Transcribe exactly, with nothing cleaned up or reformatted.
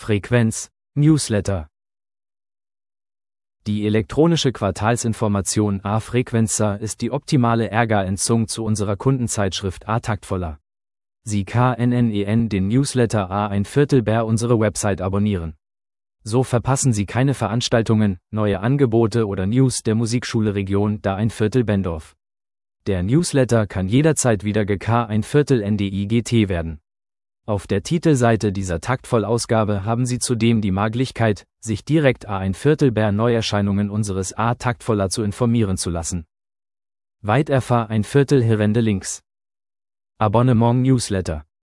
Frequenz, Newsletter. Die elektronische Quartalsinformation A-Frequenza ist die optimale Ergänzung zu unserer Kundenzeitschrift A-Taktvoller. Sie können den Newsletter A ein Viertel bei unsere Website abonnieren. So verpassen Sie keine Veranstaltungen, neue Angebote oder News der Musikschule Region da ein Viertel Bendorf. Der Newsletter kann jederzeit wieder K ein Viertel N D I G T werden. Auf der Titelseite dieser Taktvoll-Ausgabe haben Sie zudem die Möglichkeit, sich direkt A ein Viertel bei Neuerscheinungen unseres A-Taktvoller zu informieren zu lassen. Weit erfahr ein Viertel herrende Links. Abonnement Newsletter.